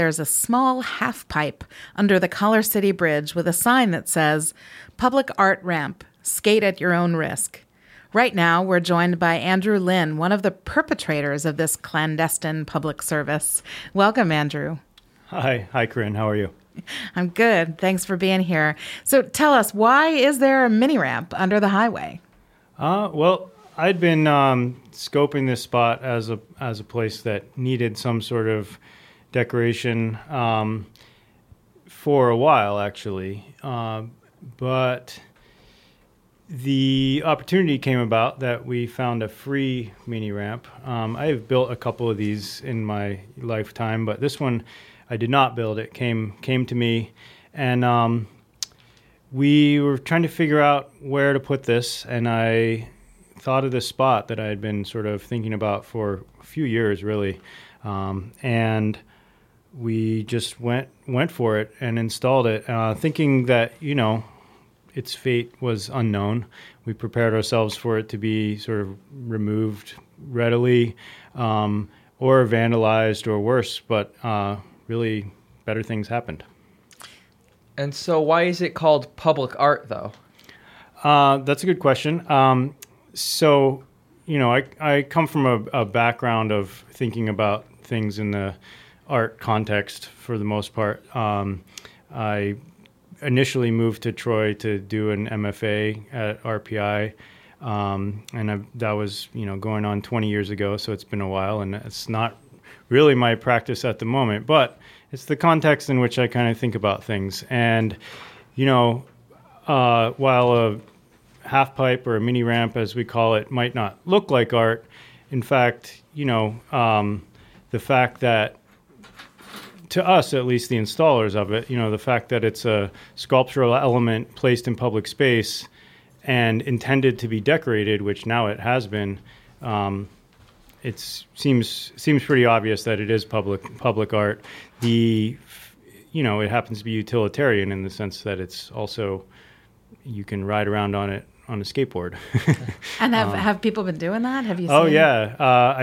There's a small half pipe under the Color City Bridge with a sign that says, Public Art Ramp, skate at your own risk. Right now, we're joined by Andrew Lynn, one of the perpetrators of this clandestine public service. Welcome, Andrew. Hi, Corinne. How are you? I'm good. Thanks for being here. So tell us, why is there a mini ramp under the highway? Well, I'd been scoping this spot as a place that needed some sort of decoration for a while, actually. But the opportunity came about that we found a free mini ramp. I have built a couple of these in my lifetime, but this one I did not build. It came to me, and we were trying to figure out where to put this, and I thought of this spot that I had been sort of thinking about for a few years, really, and we just went for it and installed it, thinking that, its fate was unknown. We prepared ourselves for it to be sort of removed readily, or vandalized, or worse, but really better things happened. And so why is it called public art, though? That's a good question. So, I come from a background of thinking about things in the art context for the most part. I initially moved to Troy to do an MFA at RPI, and that was, going on 20 years ago, so it's been a while, and it's not really my practice at the moment, but it's the context in which I kind of think about things. And, while a half pipe or a mini ramp, as we call it, might not look like art, in fact, the fact that, to us, at least the installers of it, the fact that it's a sculptural element placed in public space and intended to be decorated, which now it has been, it seems pretty obvious that it is public art. It happens to be utilitarian in the sense that it's also, you can ride around on it on a skateboard. And have people been doing that? Have you seen? Oh, yeah.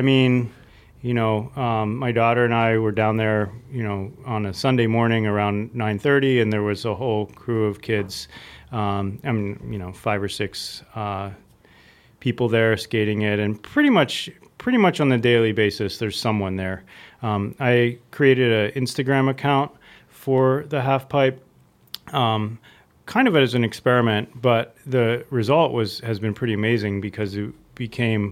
My daughter and I were down there, on a Sunday morning around 9:30, and there was a whole crew of kids, 5 or 6 people there skating it, and pretty much on the daily basis, there's someone there. I created an Instagram account for the half pipe, kind of as an experiment, but the result has been pretty amazing because it became,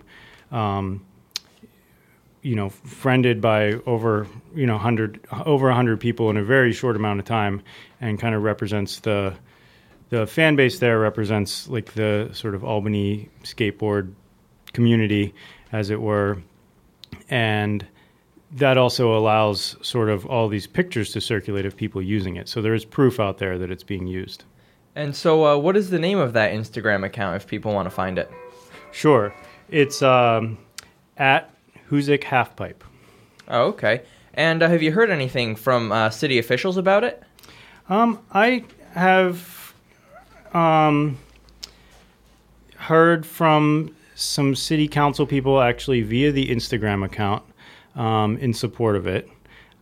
friended by over 100 people in a very short amount of time, and kind of represents the fan base there represents like the sort of Albany skateboard community, as it were, and that also allows sort of all these pictures to circulate of people using it. So there is proof out there that it's being used. And so what is the name of that Instagram account if people want to find it? Sure. It's at Huzik Halfpipe. Oh, okay. And have you heard anything from city officials about it? I have heard from some city council people actually via the Instagram account in support of it.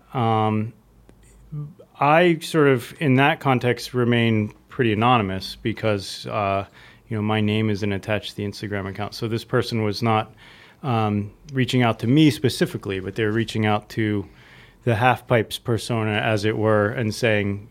I sort of, in that context, remain pretty anonymous because, my name isn't attached to the Instagram account. So this person was not reaching out to me specifically, but they're reaching out to the half pipes persona, as it were, and saying,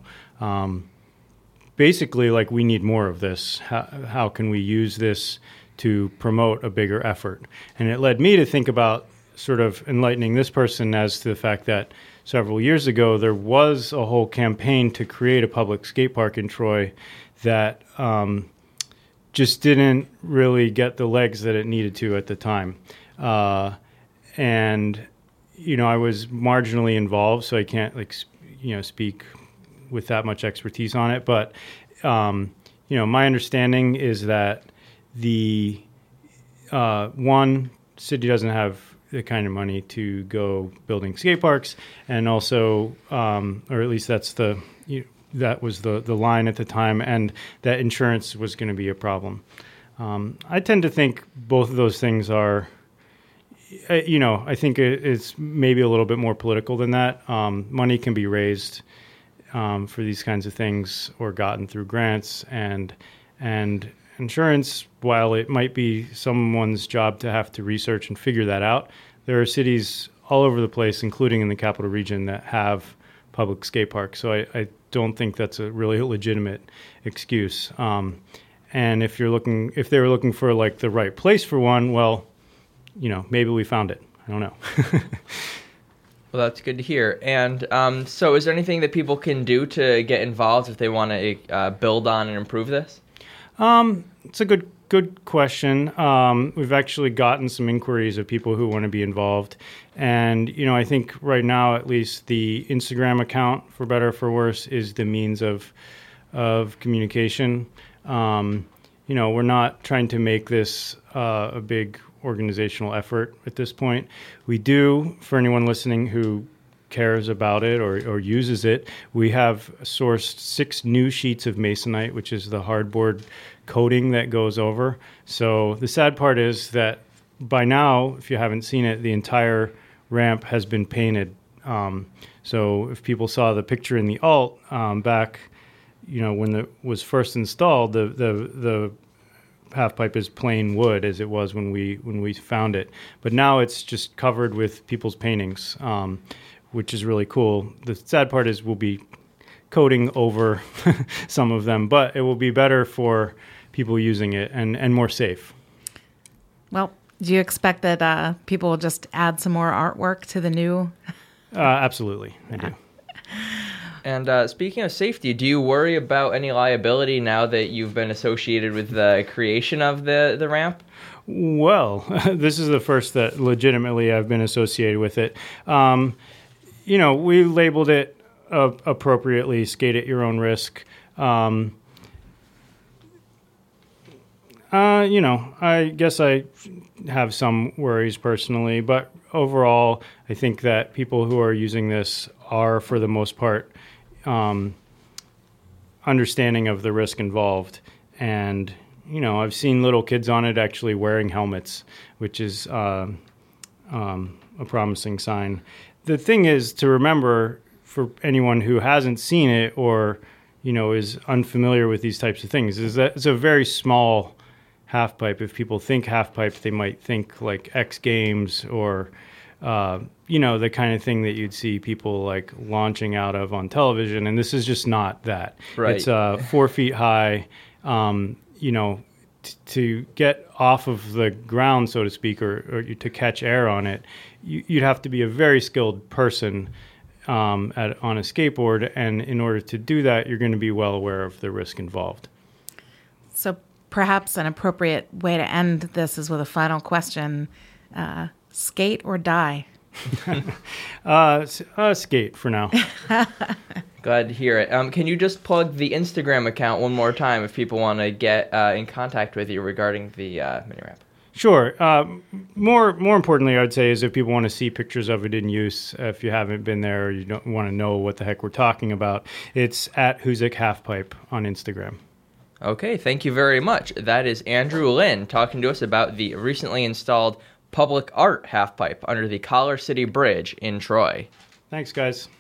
basically, like, we need more of this. How can we use this to promote a bigger effort? And it led me to think about sort of enlightening this person as to the fact that several years ago there was a whole campaign to create a public skate park in Troy that just didn't really get the legs that it needed to at the time. And, I was marginally involved, so I can't speak with that much expertise on it. But, my understanding is that the city doesn't have the kind of money to go building skate parks, and also, or at least that was the line at the time, and that insurance was going to be a problem. I tend to think both of those things are I think it's maybe a little bit more political than that. Money can be raised for these kinds of things or gotten through grants and insurance. While it might be someone's job to have to research and figure that out, there are cities all over the place, including in the capital region, that have public skate parks. So I don't think that's a really legitimate excuse. And if they were looking for like the right place for one, well, maybe we found it. I don't know. Well, that's good to hear. And so is there anything that people can do to get involved if they want to build on and improve this? It's a good question. We've actually gotten some inquiries of people who want to be involved. And, I think right now, at least the Instagram account, for better or for worse, is the means of communication. We're not trying to make this a big organizational effort at this point. We do, for anyone listening who cares about it or uses it, we have sourced 6 new sheets of masonite, which is the hardboard coating that goes over. So the sad part is that by now, if you haven't seen it, the entire ramp has been painted. So if people saw the picture in the alt back, when it was first installed, the half pipe is plain wood as it was when we found it. But now it's just covered with people's paintings, which is really cool. The sad part is we'll be coating over some of them, but it will be better for people using it and more safe. Well, do you expect that people will just add some more artwork to the new? Absolutely, I do. And speaking of safety, do you worry about any liability now that you've been associated with the creation of the ramp? Well, this is the first that legitimately I've been associated with it. We labeled it appropriately, skate at your own risk. I guess I have some worries personally, but overall, I think that people who are using this are, for the most part, understanding of the risk involved. And, I've seen little kids on it actually wearing helmets, which is a promising sign. The thing is to remember, for anyone who hasn't seen it or, is unfamiliar with these types of things, is that it's a very small half pipe. If people think half pipe, they might think like X Games or, the kind of thing that you'd see people like launching out of on television. And this is just not that. Right. It's 4 feet high. To get off of the ground, so to speak, or to catch air on it, you'd have to be a very skilled person on a skateboard. And in order to do that, you're going to be well aware of the risk involved. So perhaps an appropriate way to end this is with a final question. Skate or die? Skate for now. Glad to hear it. Can you just plug the Instagram account one more time if people want to get in contact with you regarding the mini ramp? Sure. More importantly, I'd say, is if people want to see pictures of it in use, if you haven't been there or you don't want to know what the heck we're talking about, it's at Huzik Halfpipe on Instagram. Okay, thank you very much. That is Andrew Lynn talking to us about the recently installed public art half pipe under the Collar City Bridge in Troy. Thanks, guys.